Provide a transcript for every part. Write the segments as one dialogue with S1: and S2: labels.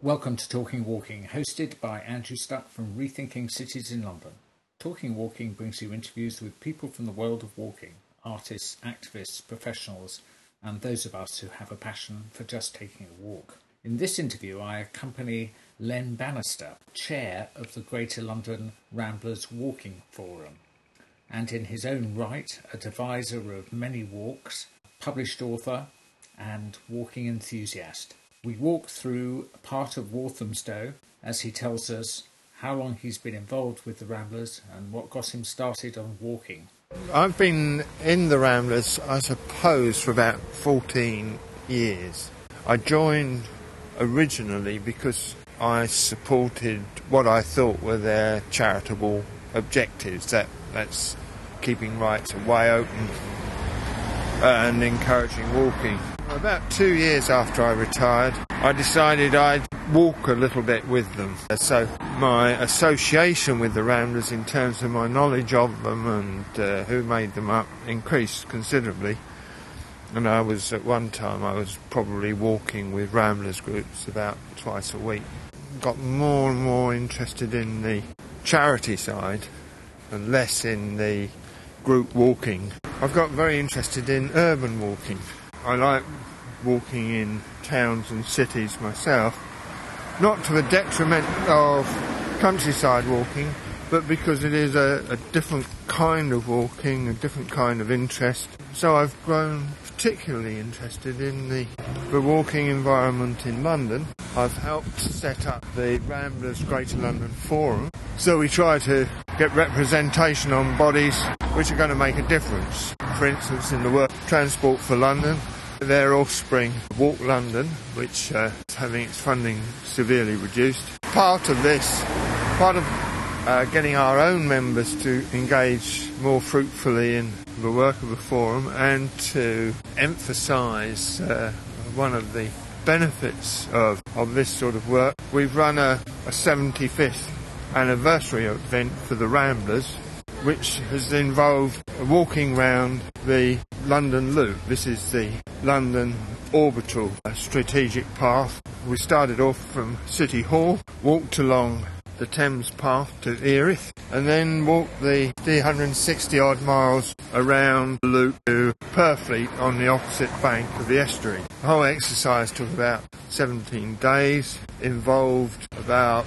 S1: Welcome to Talking Walking, hosted by Andrew Stuck from Rethinking Cities in London. Talking Walking brings you interviews with people from the world of walking, artists, activists, professionals, and those of us who have a passion for just taking a walk. In this interview, I accompany Len Bannister, chair of the Greater London Ramblers Walking Forum, and in his own right, a deviser of many walks, published author, and walking enthusiast. We walk through part of Walthamstow as he tells us how long he's been involved with the Ramblers and what got him started on walking.
S2: I've been in the Ramblers, I suppose, for about 14 years. I joined originally because I supported what I thought were their charitable objectives. That's keeping rights of way open and encouraging walking. About 2 years after I retired, I decided I'd walk a little bit with them. So my association with the Ramblers in terms of my knowledge of them and who made them up increased considerably. And at one time I was probably walking with Ramblers groups about twice a week. Got more and more interested in the charity side and less in the group walking. I've got very interested in urban walking. I like walking in towns and cities myself, not to the detriment of countryside walking, but because it is a different kind of walking, a different kind of interest. So I've grown particularly interested in the walking environment in London. I've helped set up the Ramblers Greater London Forum, so we try to get representation on bodies which are going to make a difference. For instance, in the work Transport for London, their offspring, Walk London, which is having its funding severely reduced. Part of getting our own members to engage more fruitfully in the work of the forum and to emphasise one of the benefits of this sort of work. We've run a 75th anniversary event for the Ramblers, which has involved walking round the London Loop. This is the London Orbital strategic path. We started off from City Hall, walked along the Thames path to Erith, and then walked the 360 odd miles around the loop to Purfleet on the opposite bank of the estuary. The whole exercise took about 17 days, involved about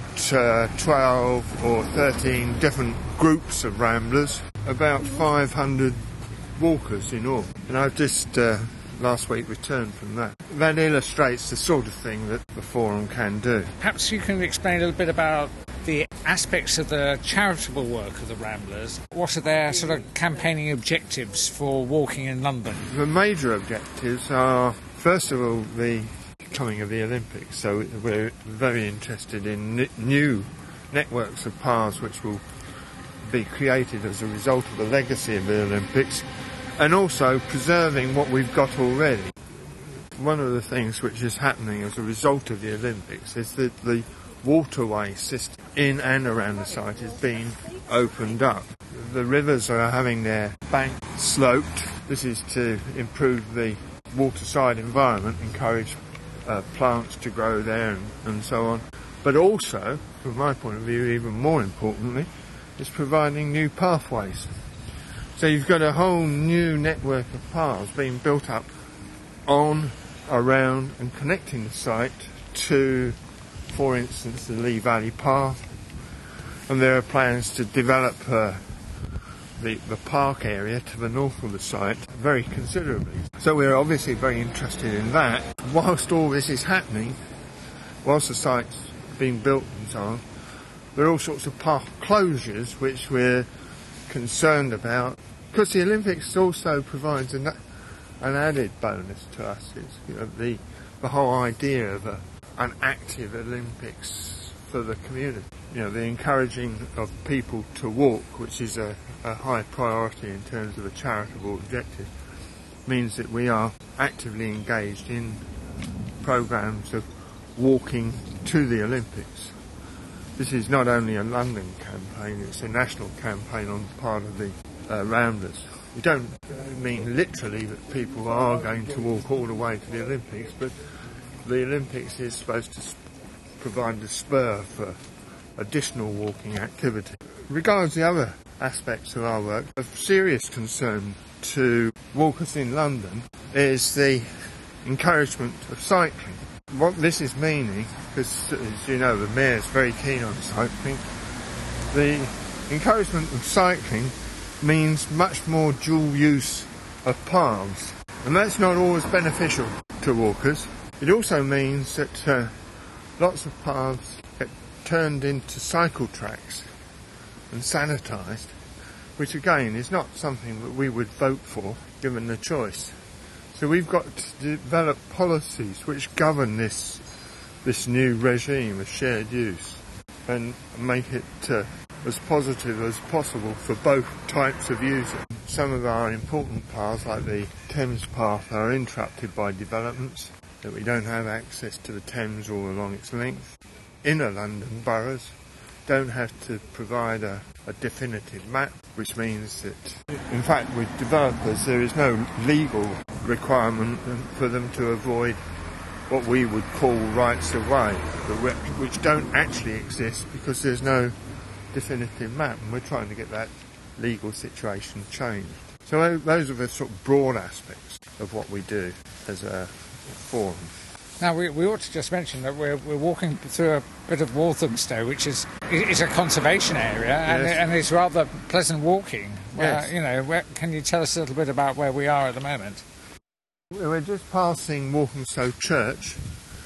S2: 12 or 13 different groups of ramblers, about 500 walkers in all. And I've just last week returned from that. That illustrates the sort of thing that the forum can do.
S1: Perhaps you can explain a little bit about the aspects of the charitable work of the Ramblers. What are their sort of campaigning objectives for walking in London?
S2: The major objectives are, first of all, the coming of the Olympics. So we're very interested in new networks of paths which will be created as a result of the legacy of the Olympics, and also preserving what we've got already. One of the things which is happening as a result of the Olympics is that the waterway system in and around the site is being opened up. The rivers are having their banks sloped. This is to improve the waterside environment, encourage plants to grow there and so on. But also, from my point of view, even more importantly, is providing new pathways. So you've got a whole new network of paths being built up on, around and connecting the site to, for instance, the Lee Valley Path. And there are plans to develop the park area to the north of the site very considerably. So we're obviously very interested in that. Whilst all this is happening, whilst the site's being built and so on, there are all sorts of path closures which we're concerned about, because the Olympics also provides an added bonus to us. It's, the whole idea of an active Olympics for the community. The encouraging of people to walk, which is a high priority in terms of a charitable objective, means that we are actively engaged in programs of walking to the Olympics. This is not only a London campaign, it's a national campaign on the part of the Ramblers. We don't mean literally that people are going to walk all the way to the Olympics, but the Olympics is supposed to provide the spur for additional walking activity. Regards the other aspects of our work, of serious concern to walkers in London is the encouragement of cycling. What this is meaning, because as you know the Mayor's very keen on cycling, the encouragement of cycling means much more dual use of paths, and that's not always beneficial to walkers. It also means that lots of paths get turned into cycle tracks and sanitised, which again is not something that we would vote for given the choice. So we've got to develop policies which govern this new regime of shared use and make it as positive as possible for both types of user. Some of our important paths, like the Thames path, are interrupted by developments, that we don't have access to the Thames all along its length. Inner London boroughs don't have to provide a definitive map, which means that, in fact, with developers there is no legal requirement for them to avoid what we would call rights of way, which don't actually exist because there's no definitive map, and we're trying to get that legal situation changed. So those are the sort of broad aspects of what we do as a forum.
S1: Now, we ought to just mention that we're walking through a bit of Walthamstow, which is a conservation area,
S2: yes.
S1: and it's rather pleasant walking.
S2: Yes.
S1: Can you tell us a little bit about where we are at the moment?
S2: We're just passing Walthamstow Church.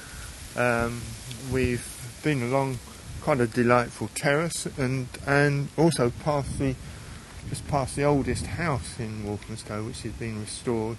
S2: We've been along quite a delightful terrace, and also just past the oldest house in Walthamstow, which has been restored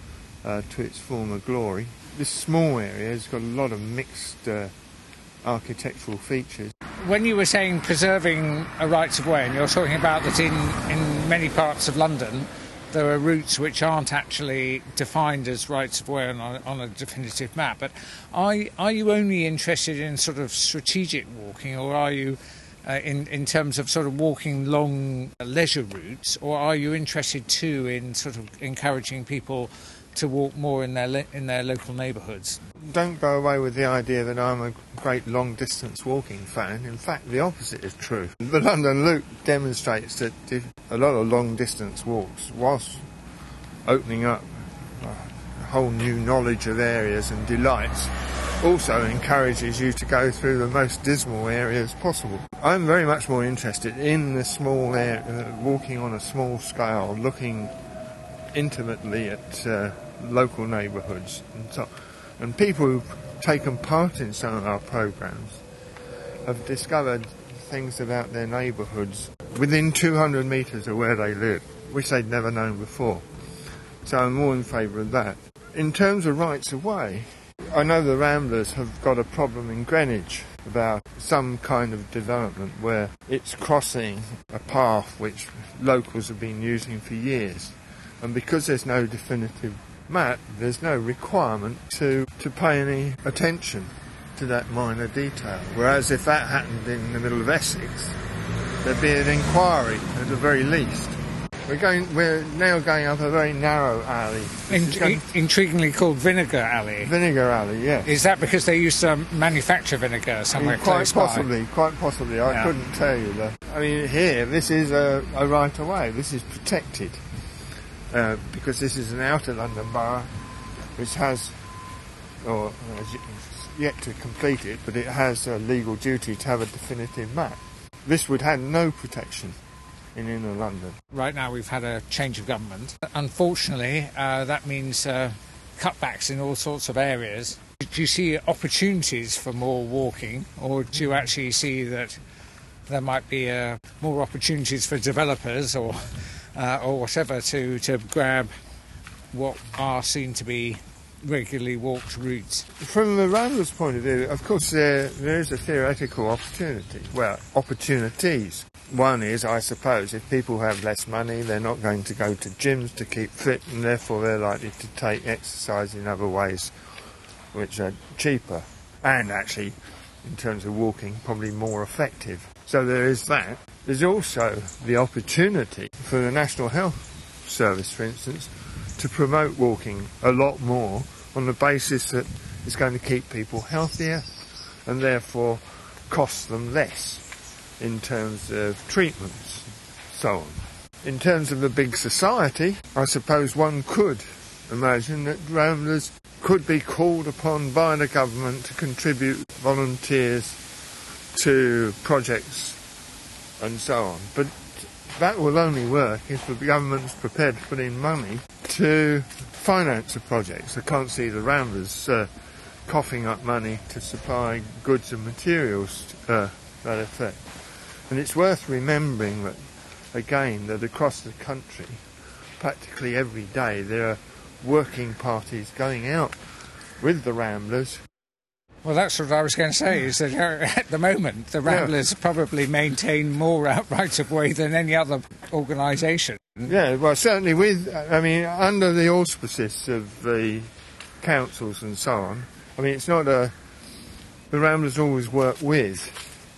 S2: to its former glory. This small area has got a lot of mixed architectural features.
S1: When you were saying preserving a rights of way, and you're talking about that in many parts of London there are routes which aren't actually defined as rights of way on a definitive map, but are you only interested in sort of strategic walking, or are you in terms of sort of walking long leisure routes, or are you interested too in sort of encouraging people to walk more in their local neighbourhoods?
S2: Don't go away with the idea that I'm a great long-distance walking fan. In fact, the opposite is true. The London Loop demonstrates that a lot of long-distance walks, whilst opening up a whole new knowledge of areas and delights, also encourages you to go through the most dismal areas possible. I'm very much more interested in the small area, walking on a small scale, looking intimately at local neighbourhoods and people who've taken part in some of our programmes have discovered things about their neighbourhoods within 200 metres of where they live, which they'd never known before. So I'm more in favour of that. In terms of rights of way, I know the Ramblers have got a problem in Greenwich about some kind of development where it's crossing a path which locals have been using for years. And because there's no definitive map, there's no requirement to pay any attention to that minor detail. Whereas if that happened in the middle of Essex, there'd be an inquiry at the very least. We're now going up a very narrow alley.
S1: Intriguingly called Vinegar Alley.
S2: Vinegar Alley, yes.
S1: Is that because they used to manufacture vinegar somewhere close by?
S2: Quite possibly. I couldn't tell you that. I mean, here, this is a right of way. This is protected. Because this is an outer London borough which has, or has yet to complete it, but it has a legal duty to have a definitive map. This would have no protection in inner London.
S1: Right now we've had a change of government. Unfortunately, that means cutbacks in all sorts of areas. Do you see opportunities for more walking, or do you actually see that there might be more opportunities for developers or whatever to grab what are seen to be regularly walked routes?
S2: From the Ramblers' point of view, of course, there is a theoretical opportunity. Well, opportunities. One is, I suppose, if people have less money, they're not going to go to gyms to keep fit, and therefore they're likely to take exercise in other ways which are cheaper and actually, in terms of walking, probably more effective. So there is that. There's also the opportunity for the National Health Service, for instance, to promote walking a lot more on the basis that it's going to keep people healthier and therefore cost them less in terms of treatments, so on. In terms of the big society, I suppose one could imagine that ramblers could be called upon by the government to contribute volunteers to projects and so on. But that will only work if the government's prepared to put in money to finance the projects. I can't see the ramblers coughing up money to supply goods and materials to that effect. And it's worth remembering that, again, that across the country, practically every day, there are working parties going out with the ramblers.
S1: Well, that's what I was going to say, is that at the moment the ramblers probably maintain more rights of way than any other organisation.
S2: Yeah, well, certainly under the auspices of the councils and so on. I mean, it's not the ramblers always work with,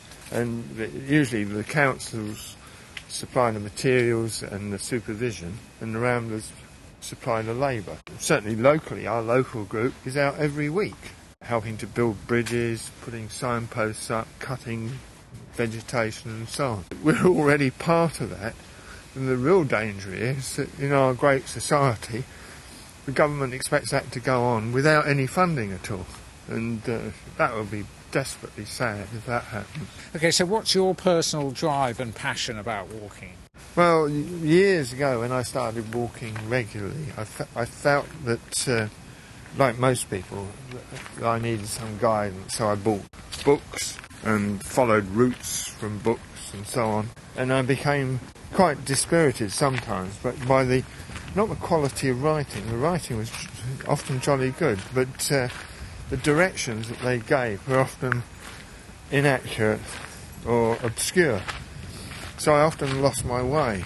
S2: and usually the councils supply the materials and the supervision, and the ramblers supply the labour. Certainly locally, our local group is out every week, helping to build bridges, putting signposts up, cutting vegetation and so on. We're already part of that, and the real danger is that in our great society, the government expects that to go on without any funding at all, and that would be desperately sad if that happens.
S1: OK, so what's your personal drive and passion about walking?
S2: Well, years ago when I started walking regularly, I felt that, like most people, I needed some guidance, so I bought books and followed routes from books and so on, and I became quite dispirited sometimes, but by not the quality of writing. The writing was often jolly good, but the directions that they gave were often inaccurate or obscure. So I often lost my way.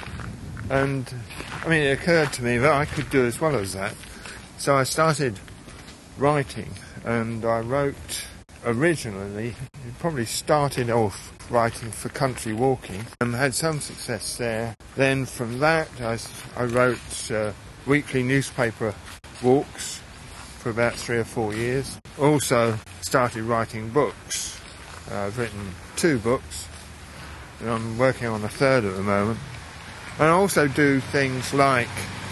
S2: And, it occurred to me that I could do as well as that. So I started writing, and I wrote originally, probably started off writing for country walking, and had some success there. Then from that, I wrote weekly newspaper walks for about 3 or 4 years. Also started writing books. I've written 2 books, and I'm working on a 3rd at the moment. And I also do things like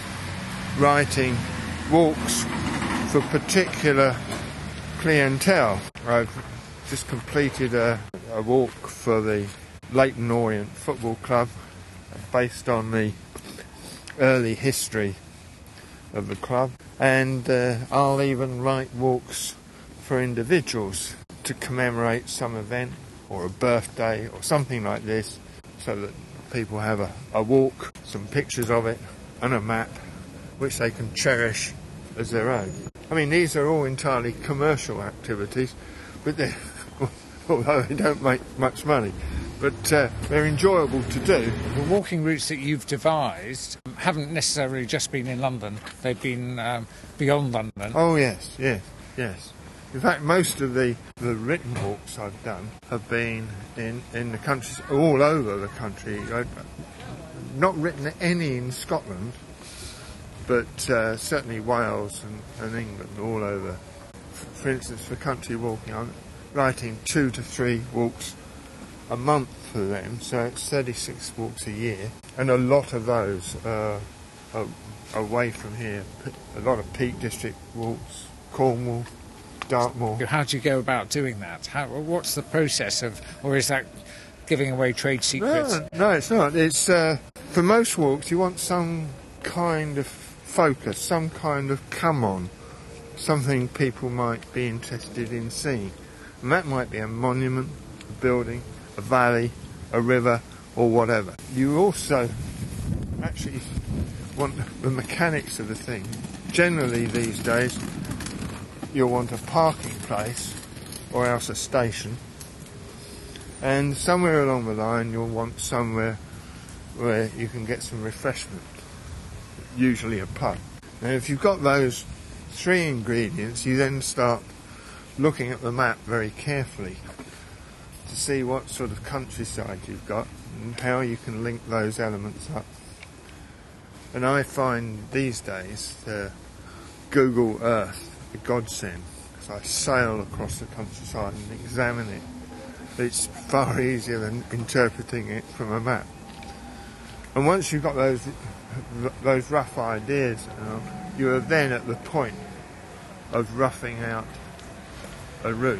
S2: writing walks for particular clientele. I've just completed a walk for the Leyton Orient Football Club, based on the early history of the club, and I'll even write walks for individuals to commemorate some event or a birthday or something like this, so that people have a walk, some pictures of it and a map which they can cherish as their own. These are all entirely commercial activities, but although they don't make much money, but they're enjoyable to do.
S1: The walking routes that you've devised haven't necessarily just been in London, they've been beyond London.
S2: Oh yes. In fact, most of the written walks I've done have been in the countries, all over the country. I've not written any in Scotland, but certainly Wales and England, all over. For instance, for country walking, I'm writing 2 to 3 walks a month for them, so it's 36 walks a year, and a lot of those are away from here. A lot of Peak District walks, Cornwall, Dartmoor.
S1: How do you go about doing that? What's the process or is that giving away trade secrets?
S2: No, it's not. It's for most walks you want some kind of focus, some kind of come on, something people might be interested in seeing, and that might be a monument, a building, a valley, a river, or whatever. You also actually want the mechanics of the thing. Generally these days you'll want a parking place or else a station, and somewhere along the line you'll want somewhere where you can get some refreshment, usually a pub. Now if you've got those 3 ingredients, you then start looking at the map very carefully to see what sort of countryside you've got and how you can link those elements up. And I find these days Google Earth a godsend, walks. I sail across the countryside and examine it. It's far easier than interpreting it from a map. And once you've got those rough ideas, you are then at the point of roughing out a route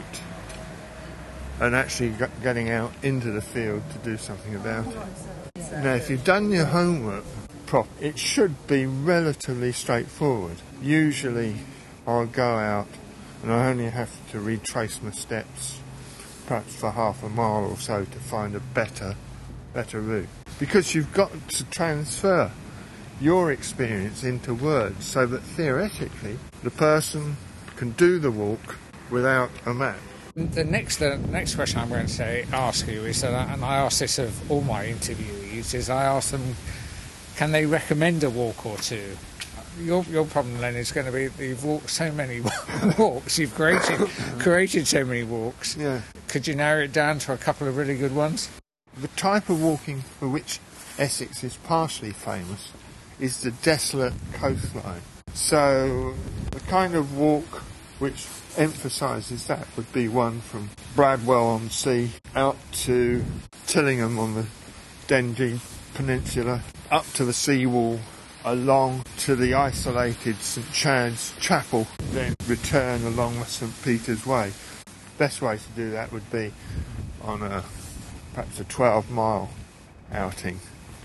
S2: and actually getting out into the field to do something about it. Now, if you've done your homework properly, it should be relatively straightforward. Usually I'll go out and I only have to retrace my steps perhaps for half a mile or so to find a better route. Because you've got to transfer your experience into words so that theoretically the person can do the walk without a map.
S1: The next question I'm going to ask you is that, and I ask this of all my interviewees, is I ask them, can they recommend a walk or two? Your problem, Len, is going to be that you've walked so many walks, you've created so many walks.
S2: Yeah.
S1: Could you narrow it down to a couple of really good ones?
S2: The type of walking for which Essex is partially famous is the desolate coastline. So the kind of walk which emphasises that would be one from Bradwell-on-Sea out to Tillingham on the Dengie Peninsula, up to the seawall, along to the isolated St Chad's Chapel, then return along the St Peter's Way. Best way to do that would be on perhaps a 12-mile outing.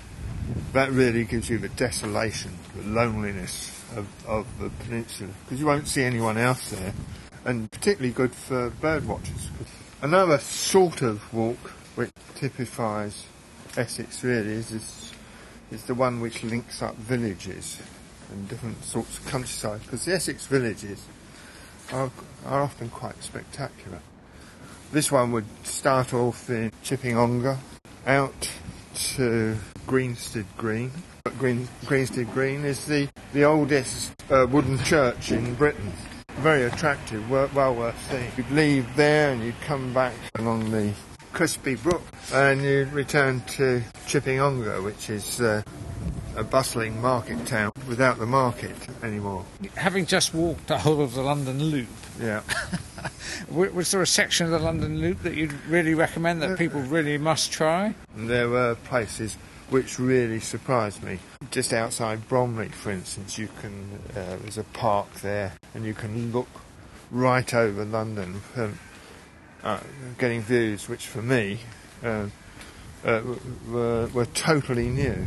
S2: That really gives you the desolation, the loneliness of the peninsula, because you won't see anyone else there, and particularly good for bird watchers. Another sort of walk which typifies Essex really is the one which links up villages and different sorts of countryside, because the Essex villages are often quite spectacular. This one would start off in Chipping Ongar, out to Greenstead Green. But Greenstead Green is the oldest wooden church in Britain. Very attractive, well worth seeing. You'd leave there and you'd come back along the Crispy Brook and you'd return to Chipping Ongar, which is a bustling market town without the market anymore.
S1: Having just walked the whole of the London Loop,
S2: yeah.
S1: Was there a section of the London Loop that you'd really recommend that people really must try?
S2: There were places which really surprised me. Just outside Bromley, for instance, there's a park there, and you can look right over London, getting views which, for me, were totally new.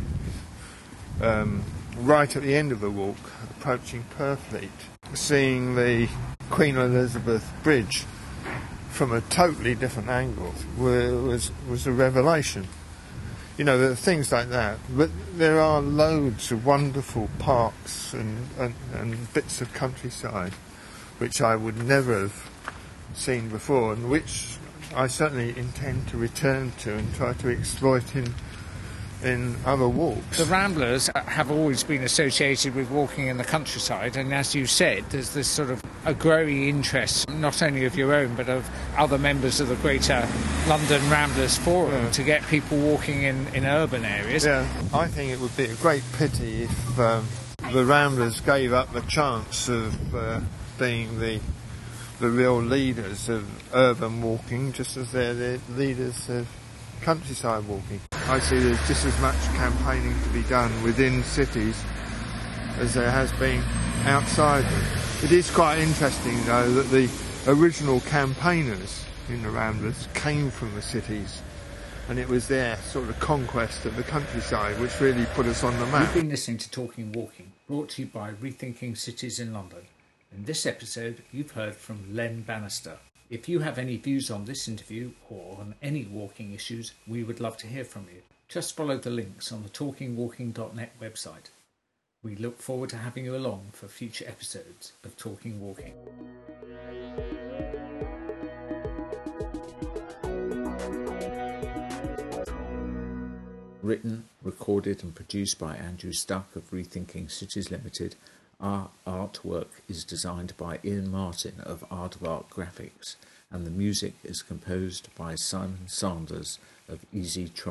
S2: Right at the end of the walk, approaching Purfleet, seeing the Queen Elizabeth Bridge from a totally different angle was a revelation. You know, there are things like that, but there are loads of wonderful parks and bits of countryside which I would never have seen before, and which I certainly intend to return to and try to exploit in other walks.
S1: The Ramblers have always been associated with walking in the countryside, and as you said, there's this sort of a growing interest, not only of your own, but of other members of the Greater London Ramblers Forum, to get people walking in urban areas.
S2: Yeah, I think it would be a great pity if the Ramblers gave up the chance of being the real leaders of urban walking, just as they're the leaders of countryside walking. I see there's just as much campaigning to be done within cities as there has been outside them. It is quite interesting, though, that the original campaigners in the Ramblers came from the cities, and it was their sort of conquest of the countryside which really put us on the map.
S1: You've been listening to Talking Walking, brought to you by Rethinking Cities in London. In this episode, you've heard from Len Bannister. If you have any views on this interview or on any walking issues, we would love to hear from you. Just follow the links on the talkingwalking.net website. We look forward to having you along for future episodes of Talking Walking. Written, recorded and produced by Andrew Stuck of Rethinking Cities Limited. Our artwork is designed by Ian Martin of Art of Art Graphics, and the music is composed by Simon Sanders of Easy Tron.